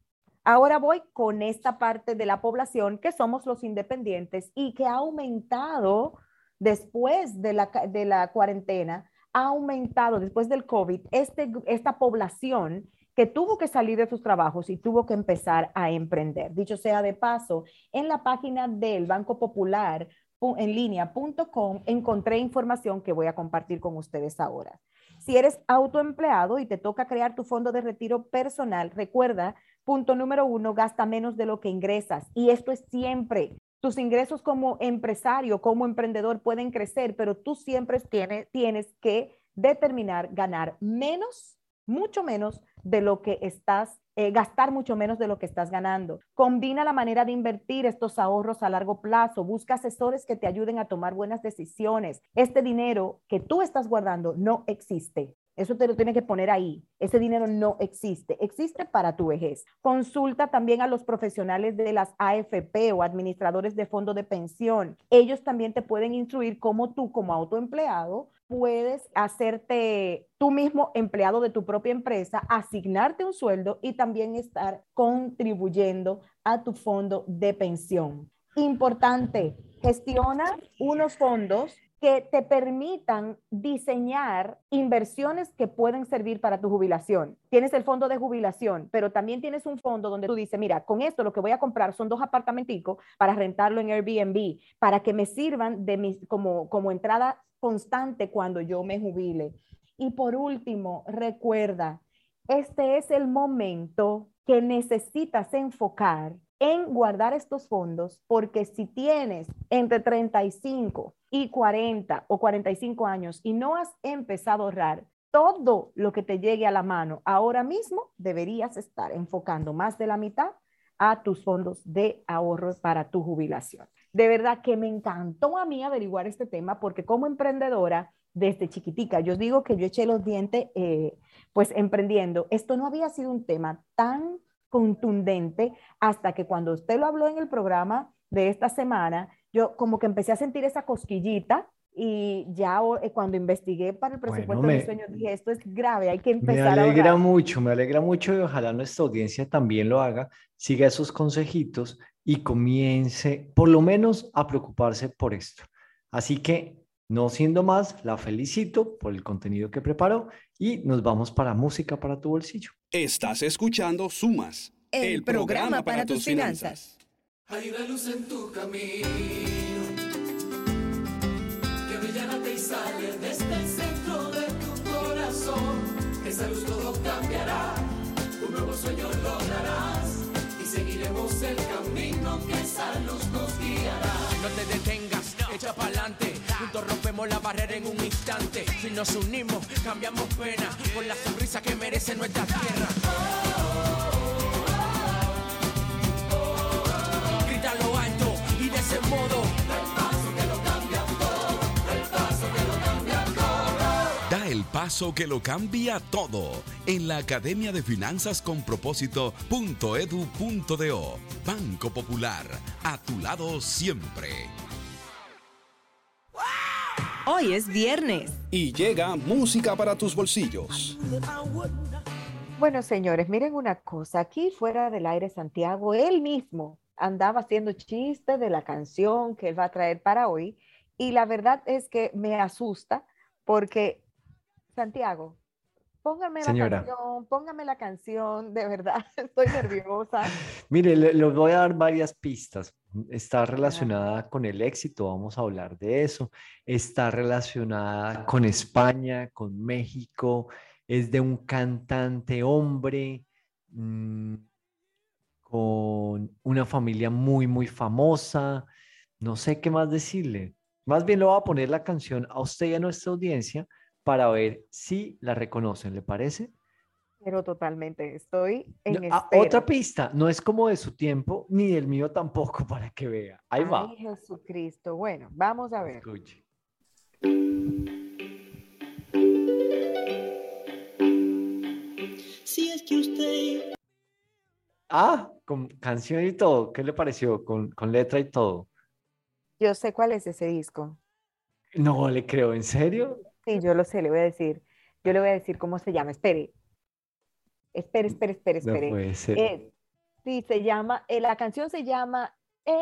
Ahora voy con esta parte de la población que somos los independientes y que ha aumentado después de la, de la cuarentena, ha aumentado después del COVID, este, esta población que tuvo que salir de sus trabajos y tuvo que empezar a emprender. Dicho sea de paso, en la página del Banco Popular en línea punto com encontré información que voy a compartir con ustedes ahora. Si eres autoempleado y te toca crear tu fondo de retiro personal, recuerda, punto número uno, gasta menos de lo que ingresas. Y esto es siempre. Tus ingresos como empresario, como emprendedor pueden crecer, pero tú siempre tienes, tienes que determinar ganar menos, mucho menos de lo que estás, eh, gastar mucho menos de lo que estás ganando. Combina la manera de invertir estos ahorros a largo plazo. Busca asesores que te ayuden a tomar buenas decisiones. Este dinero que tú estás guardando no existe. Eso te lo tienes que poner ahí. Ese dinero no existe. Existe para tu vejez. Consulta también a los profesionales de las A F P o administradores de fondo de pensión. Ellos también te pueden instruir cómo tú, como autoempleado, puedes hacerte tú mismo empleado de tu propia empresa, asignarte un sueldo y también estar contribuyendo a tu fondo de pensión. Importante, gestiona unos fondos que te permitan diseñar inversiones que pueden servir para tu jubilación. Tienes el fondo de jubilación, pero también tienes un fondo donde tú dices, mira, con esto lo que voy a comprar son dos apartamenticos para rentarlo en Airbnb, para que me sirvan de mis, como, como entrada constante cuando yo me jubile. Y por último, recuerda, este es el momento que necesitas enfocar en guardar estos fondos, porque si tienes entre treinta y cinco y cuarenta o cuarenta y cinco años y no has empezado a ahorrar, todo lo que te llegue a la mano ahora mismo deberías estar enfocando más de la mitad a tus fondos de ahorros para tu jubilación. De verdad que me encantó a mí averiguar este tema porque como emprendedora desde chiquitica, yo digo que yo eché los dientes eh, pues emprendiendo. Esto no había sido un tema tan contundente hasta que cuando usted lo habló en el programa de esta semana, yo como que empecé a sentir esa cosquillita Y ya o- eh, cuando investigué para el Bueno, presupuesto de mis me, sueños, dije, esto es grave, hay que me empezar a alegra ahorrar. mucho, me alegra mucho y ojalá nuestra audiencia también lo haga, siga esos consejitos y comience por lo menos a preocuparse por esto. Así que, no siendo más, la felicito por el contenido que preparó y nos vamos para música para tu bolsillo. Estás escuchando Sumas, el programa para tus finanzas. Hay una luz en tu camino que brillante y sale desde el centro de tu corazón. Esa luz todo cambiará, un nuevo sueño lograrás y seguiremos el camino que esa luz nos guiará. No te detengas, echa pa'lante. Juntos rompemos la barrera en un instante. Si nos unimos, cambiamos pena por la sonrisa que merece nuestra tierra. Grita lo alto y de ese modo. El paso que lo cambia todo, el paso que lo cambia todo. Da el paso que lo cambia todo en la Academia de Finanzas con Propósito punto edu punto do. Banco Popular, a tu lado siempre. Hoy es viernes. Y llega música para tus bolsillos. Bueno, señores, miren una cosa, aquí fuera del aire Santiago, él mismo andaba haciendo chistes de la canción que él va a traer para hoy y la verdad es que me asusta porque, Santiago, póngame la Señora. canción, póngame la canción, de verdad, estoy nerviosa. Mire, le, le voy a dar varias pistas. Está relacionada con el éxito, vamos a hablar de eso. Está relacionada con España, con México. Es de un cantante hombre mmm, con una familia muy, muy famosa. No sé qué más decirle. Más bien le voy a poner la canción a usted y a nuestra audiencia para ver si la reconocen, ¿le parece? Pero totalmente, estoy en No, ah, espera. otra pista, no es como de su tiempo, ni del mío tampoco, para que vea. Ahí va. Ay, Jesucristo. Bueno, vamos a ver. Escuche. Si es que usted Ah, con canción y todo. ¿Qué le pareció? Con, con letra y todo. Yo sé cuál es ese disco. No le creo, ¿en serio? Sí, yo lo sé, le voy a decir. Yo le voy a decir cómo se llama. Espere. Espere, espere, espere, No espere. puede ser. Eh, sí, se llama, eh, la canción se llama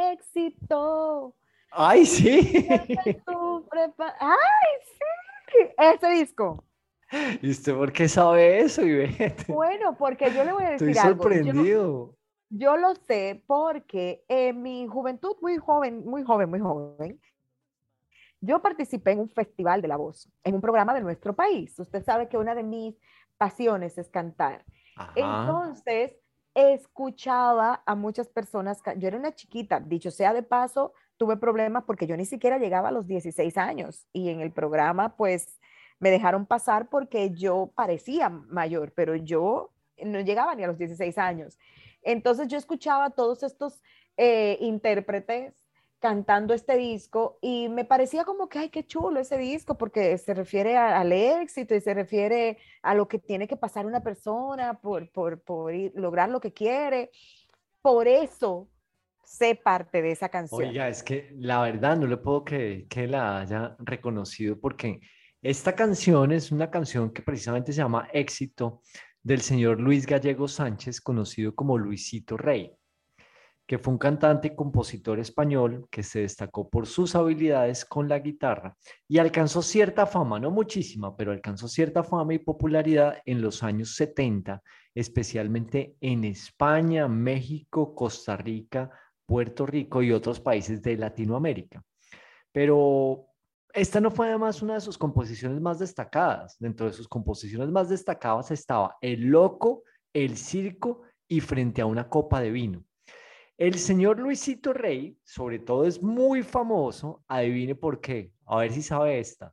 Éxito. ¡Ay, sí! Tú prepa- ¡Ay, sí! Ese disco. ¿Y usted por qué sabe eso, Ivette? Bueno, porque yo le voy a decir Estoy algo. Yo, sorprendido. yo lo sé porque en mi juventud, muy joven, muy joven, muy joven, yo participé en un festival de la voz, en un programa de nuestro país. Usted sabe que una de mis pasiones es cantar. Ajá. Entonces, escuchaba a muchas personas. ca- Yo era una chiquita, dicho sea de paso, tuve problemas porque yo ni siquiera llegaba a los dieciséis años y en el programa, pues, me dejaron pasar porque yo parecía mayor, pero yo no llegaba ni a los dieciséis años. Entonces, yo escuchaba a todos estos eh, intérpretes cantando este disco y me parecía como que, ay, qué chulo ese disco, porque se refiere a- al éxito y se refiere a lo que tiene que pasar una persona por, por, por ir- lograr lo que quiere. Por eso sé parte de esa canción. Oiga, es que la verdad no le puedo creer que la haya reconocido porque esta canción es una canción que precisamente se llama Éxito del señor Luis Gallego Sánchez, conocido como Luisito Rey, que fue un cantante y compositor español que se destacó por sus habilidades con la guitarra y alcanzó cierta fama, no muchísima, pero alcanzó cierta fama y popularidad en los años setenta, especialmente en España, México, Costa Rica, Puerto Rico y otros países de Latinoamérica. Pero esta no fue además una de sus composiciones más destacadas. Dentro de sus composiciones más destacadas estaba El Loco, El Circo y Frente a una copa de vino. El señor Luisito Rey, sobre todo, es muy famoso. Adivine por qué. A ver si sabe esta.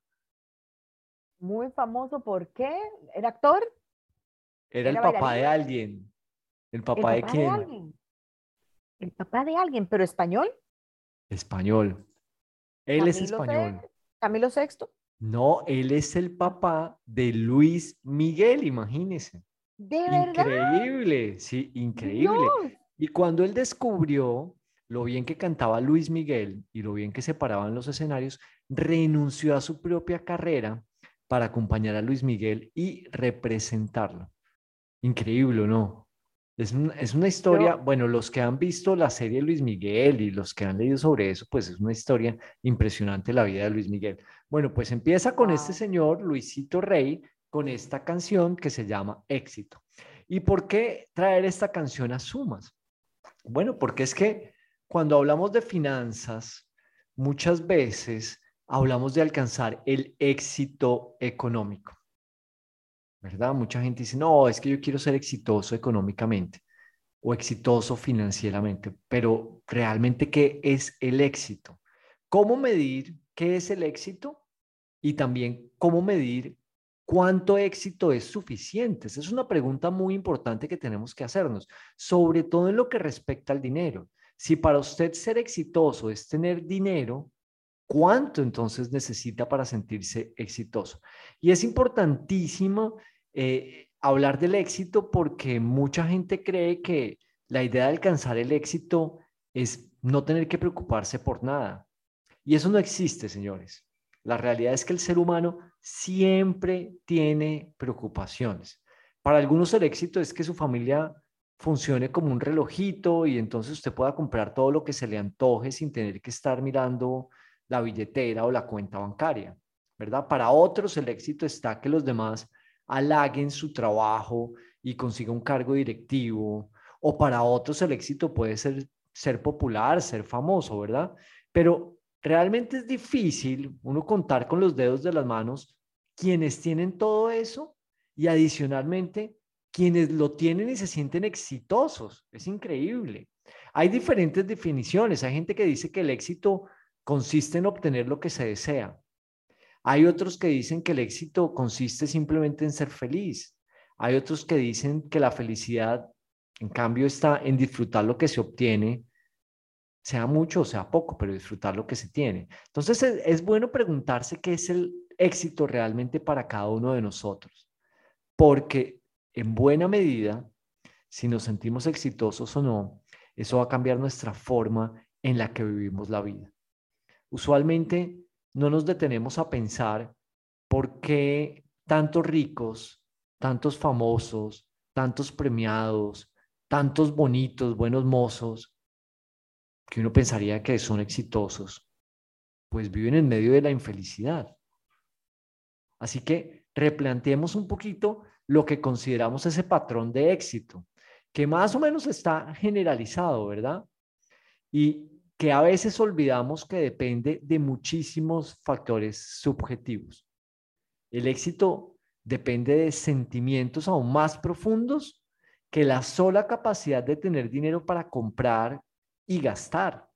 Muy famoso, ¿por qué? ¿Era actor? Era el ¿Era papá bailarín? de alguien. ¿El ¿El papá de papá de quién? alguien? ¿El papá de alguien, pero español? Español. Él es Camilo español. Se- Camilo sexto. No, él es el papá de Luis Miguel, imagínese. ¿De verdad? Increíble, sí, increíble. Dios. Y cuando él descubrió lo bien que cantaba Luis Miguel y lo bien que se paraba en los escenarios, renunció a su propia carrera para acompañar a Luis Miguel y representarlo. Increíble, ¿no? Es, un, es una historia, Yo, bueno, los que han visto la serie Luis Miguel y los que han leído sobre eso, pues es una historia impresionante la vida de Luis Miguel. Bueno, pues empieza con este wow. señor, Luisito Rey, con esta canción que se llama Éxito. ¿Y por qué traer esta canción a Sumas? Bueno, porque es que cuando hablamos de finanzas, muchas veces hablamos de alcanzar el éxito económico, ¿verdad? Mucha gente dice, no, es que yo quiero ser exitoso económicamente o exitoso financieramente, pero realmente, ¿qué es el éxito? ¿Cómo medir qué es el éxito? Y también, ¿cómo medir cuánto éxito es suficiente? Esa es una pregunta muy importante que tenemos que hacernos, sobre todo en lo que respecta al dinero. Si para usted ser exitoso es tener dinero, ¿cuánto entonces necesita para sentirse exitoso? Y es importantísimo eh, hablar del éxito porque mucha gente cree que la idea de alcanzar el éxito es no tener que preocuparse por nada. Y eso no existe, señores. La realidad es que el ser humano siempre tiene preocupaciones. Para algunos el éxito es que su familia funcione como un relojito y entonces usted pueda comprar todo lo que se le antoje sin tener que estar mirando la billetera o la cuenta bancaria, ¿verdad? Para otros el éxito está que los demás halaguen su trabajo y consiga un cargo directivo, o para otros el éxito puede ser ser popular, ser famoso, ¿verdad? Pero realmente es difícil uno contar con los dedos de las manos quienes tienen todo eso y adicionalmente quienes lo tienen y se sienten exitosos. Es increíble. Hay diferentes definiciones. Hay gente que dice que el éxito consiste en obtener lo que se desea. Hay otros que dicen que el éxito consiste simplemente en ser feliz. Hay otros que dicen que la felicidad, en cambio, está en disfrutar lo que se obtiene, sea mucho o sea poco, pero disfrutar lo que se tiene. Entonces es, es bueno preguntarse qué es el éxito realmente para cada uno de nosotros, porque en buena medida, si nos sentimos exitosos o no, eso va a cambiar nuestra forma en la que vivimos la vida. Usualmente no nos detenemos a pensar por qué tantos ricos, tantos famosos, tantos premiados, tantos bonitos, buenos mozos, que uno pensaría que son exitosos, pues viven en medio de la infelicidad. Así que replanteemos un poquito lo que consideramos ese patrón de éxito, que más o menos está generalizado, ¿verdad? Y que a veces olvidamos que depende de muchísimos factores subjetivos. El éxito depende de sentimientos aún más profundos que la sola capacidad de tener dinero para comprar y gastar.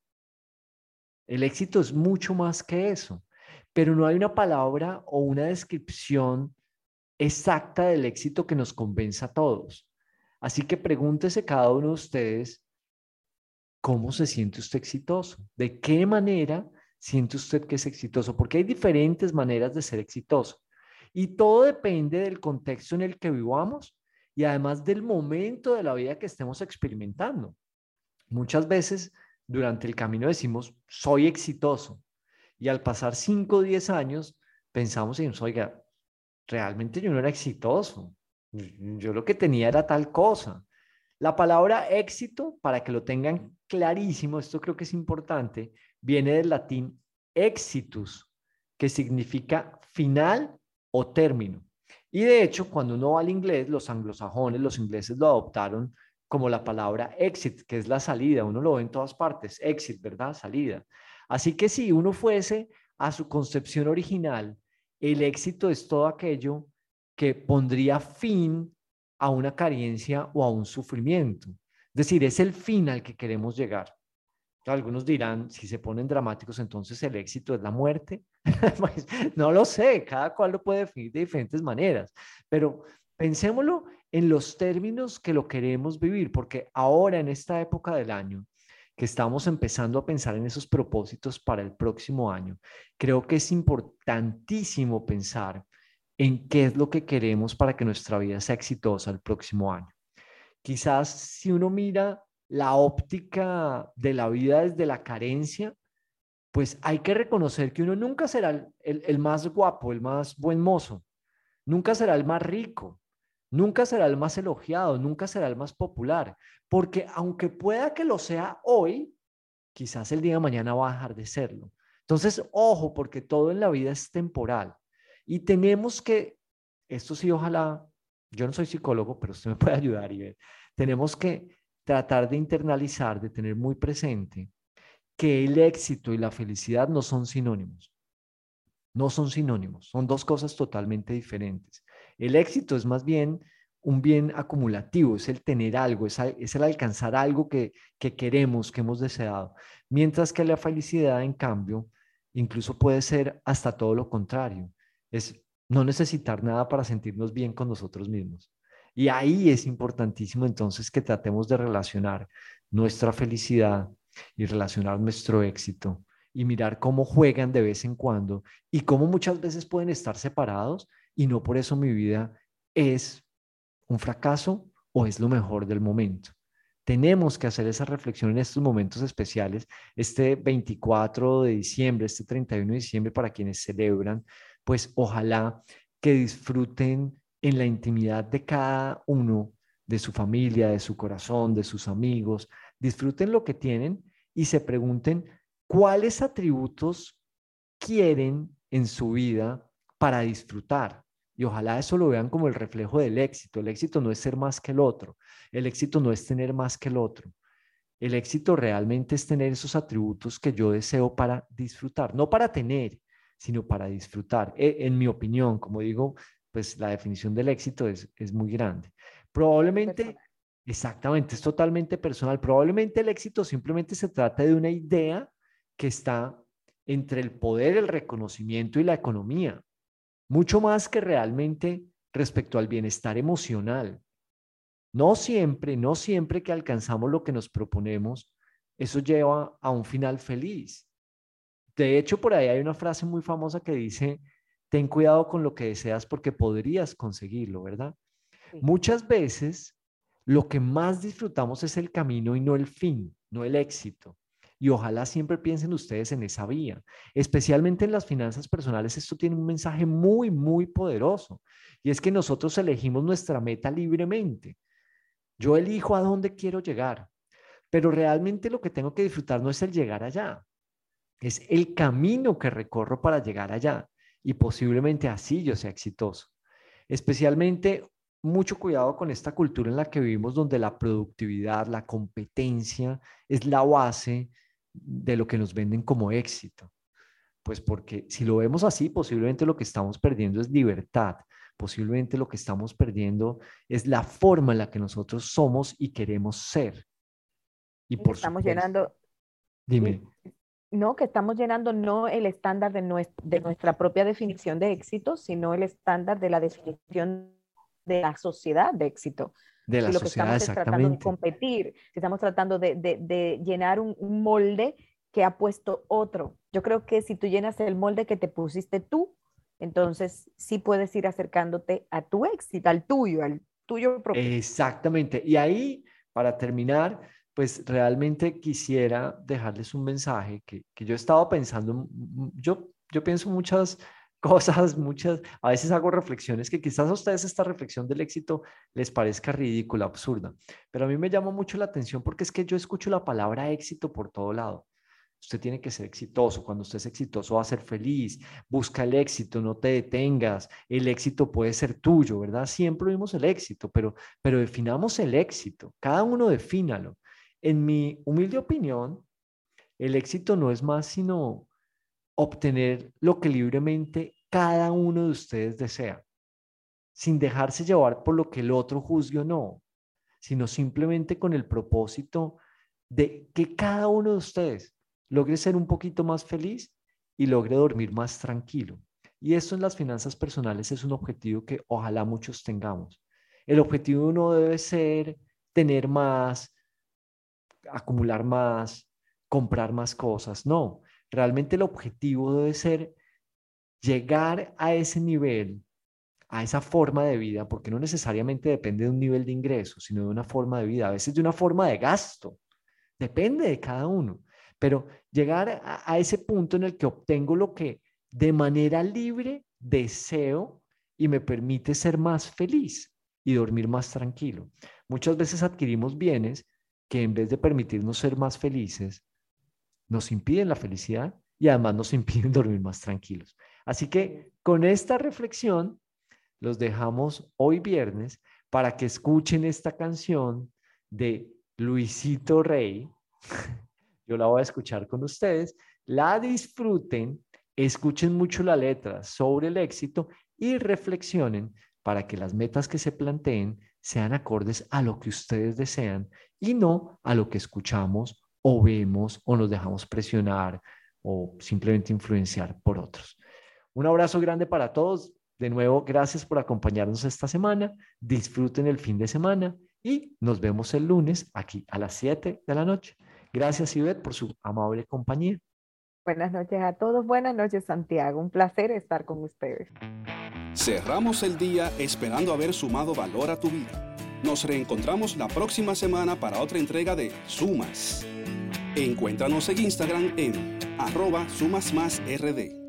El éxito es mucho más que eso, pero no hay una palabra o una descripción exacta del éxito que nos convenza a todos. Así que pregúntese cada uno de ustedes, ¿cómo se siente usted exitoso? ¿De qué manera siente usted que es exitoso? Porque hay diferentes maneras de ser exitoso y todo depende del contexto en el que vivamos y además del momento de la vida que estemos experimentando. Muchas veces durante el camino decimos, soy exitoso. Y al pasar cinco o diez años, pensamos en, oiga, realmente yo no era exitoso. Yo lo que tenía era tal cosa. La palabra éxito, para que lo tengan clarísimo, esto creo que es importante, viene del latín exitus, que significa final o término. Y de hecho, cuando uno va al inglés, los anglosajones, los ingleses lo adoptaron como la palabra exit, que es la salida. Uno lo ve en todas partes, exit, ¿verdad? Salida. Así que si uno fuese a su concepción original, el éxito es todo aquello que pondría fin a una carencia o a un sufrimiento. Es decir, es el fin al que queremos llegar. Algunos dirán, si se ponen dramáticos, entonces el éxito es la muerte. Pues, no lo sé, cada cual lo puede definir de diferentes maneras, pero pensémoslo en los términos que lo queremos vivir, porque ahora en esta época del año, que estamos empezando a pensar en esos propósitos para el próximo año, creo que es importantísimo pensar en qué es lo que queremos para que nuestra vida sea exitosa el próximo año. Quizás si uno mira la óptica de la vida desde la carencia, pues hay que reconocer que uno nunca será el, el, el más guapo, el más buen mozo, nunca será el más rico, nunca será el más elogiado, nunca será el más popular, porque aunque pueda que lo sea hoy, quizás el día de mañana va a dejar de serlo. Entonces, ojo, porque todo en la vida es temporal y tenemos que, esto sí, ojalá, yo no soy psicólogo, pero usted me puede ayudar y ver, tenemos que tratar de internalizar, de tener muy presente que el éxito y la felicidad no son sinónimos. No son sinónimos, son dos cosas totalmente diferentes. El éxito es más bien un bien acumulativo, es el tener algo, es, es el alcanzar algo que, que queremos, que hemos deseado. Mientras que la felicidad, en cambio, incluso puede ser hasta todo lo contrario. Es no necesitar nada para sentirnos bien con nosotros mismos. Y ahí es importantísimo entonces que tratemos de relacionar nuestra felicidad y relacionar nuestro éxito y mirar cómo juegan de vez en cuando y cómo muchas veces pueden estar separados y no por eso mi vida es un fracaso o es lo mejor del momento. Tenemos que hacer esa reflexión en estos momentos especiales, este veinticuatro de diciembre, este treinta y uno de diciembre para quienes celebran, pues ojalá que disfruten en la intimidad de cada uno, de su familia, de su corazón, de sus amigos, disfruten lo que tienen y se pregunten cuáles atributos quieren en su vida para disfrutar. Y ojalá eso lo vean como el reflejo del éxito. El éxito no es ser más que el otro. El éxito no es tener más que el otro. El éxito realmente es tener esos atributos que yo deseo para disfrutar. No para tener, sino para disfrutar. En mi opinión, como digo, pues la definición del éxito es, es muy grande. Probablemente, personal. Exactamente, es totalmente personal. Probablemente el éxito simplemente se trata de una idea que está entre el poder, el reconocimiento y la economía. Mucho más que realmente respecto al bienestar emocional. No siempre, no siempre que alcanzamos lo que nos proponemos, eso lleva a un final feliz. De hecho, por ahí hay una frase muy famosa que dice, ten cuidado con lo que deseas porque podrías conseguirlo, ¿verdad? Sí. Muchas veces lo que más disfrutamos es el camino y no el fin, no el éxito. Y ojalá siempre piensen ustedes en esa vía. Especialmente en las finanzas personales, esto tiene un mensaje muy, muy poderoso. Y es que nosotros elegimos nuestra meta libremente. Yo elijo a dónde quiero llegar. Pero realmente lo que tengo que disfrutar no es el llegar allá. Es el camino que recorro para llegar allá. Y posiblemente así yo sea exitoso. Especialmente mucho cuidado con esta cultura en la que vivimos, donde la productividad, la competencia es la base de lo que nos venden como éxito. Pues porque si lo vemos así, posiblemente lo que estamos perdiendo es libertad. Posiblemente lo que estamos perdiendo es la forma en la que nosotros somos y queremos ser. Y por estamos supuesto, llenando. Dime. No, que estamos llenando no el estándar de nuestra, de nuestra propia definición de éxito, sino el estándar de la definición de la sociedad de éxito. De la si lo que sociedad, estamos es tratando de competir, si estamos tratando de, de, de llenar un, un molde que ha puesto otro. Yo creo que si tú llenas el molde que te pusiste tú, entonces sí puedes ir acercándote a tu éxito, al tuyo, al tuyo propio. Exactamente. Y ahí, para terminar, pues realmente quisiera dejarles un mensaje que, que yo he estado pensando, yo, yo pienso muchas cosas, muchas, a veces hago reflexiones que quizás a ustedes esta reflexión del éxito les parezca ridícula, absurda, pero a mí me llama mucho la atención porque es que yo escucho la palabra éxito por todo lado. Usted tiene que ser exitoso. Cuando usted es exitoso va a ser feliz. Busca el éxito, no te detengas. El éxito puede ser tuyo, ¿verdad? Siempre vimos el éxito, pero, pero definamos el éxito. Cada uno defínalo. En mi humilde opinión, el éxito no es más sino obtener lo que libremente cada uno de ustedes desea, sin dejarse llevar por lo que el otro juzgue o no, sino simplemente con el propósito de que cada uno de ustedes logre ser un poquito más feliz y logre dormir más tranquilo. Y esto en las finanzas personales es un objetivo que ojalá muchos tengamos. El objetivo no debe ser tener más, acumular más, comprar más cosas. No, realmente el objetivo debe ser llegar a ese nivel a esa forma de vida, porque no necesariamente depende de un nivel de ingreso, sino de una forma de vida, a veces de una forma de gasto. Depende de cada uno. Pero llegar a, a ese punto en el que obtengo lo que de manera libre deseo y me permite ser más feliz y dormir más tranquilo. Muchas veces adquirimos bienes que en vez de permitirnos ser más felices, nos impiden la felicidad y además nos impiden dormir más tranquilos. Así que con esta reflexión los dejamos hoy viernes para que escuchen esta canción de Luisito Rey. Yo la voy a escuchar con ustedes, la disfruten, escuchen mucho la letra sobre el éxito y reflexionen para que las metas que se planteen sean acordes a lo que ustedes desean y no a lo que escuchamos o vemos o nos dejamos presionar o simplemente influenciar por otros. Un abrazo grande para todos. De nuevo, gracias por acompañarnos esta semana. Disfruten el fin de semana y nos vemos el lunes aquí a las siete de la noche. Gracias, Ivette, por su amable compañía. Buenas noches a todos. Buenas noches, Santiago. Un placer estar con ustedes. Cerramos el día esperando haber sumado valor a tu vida. Nos reencontramos la próxima semana para otra entrega de Sumas. Encuéntranos en Instagram en arroba sumasmásrd.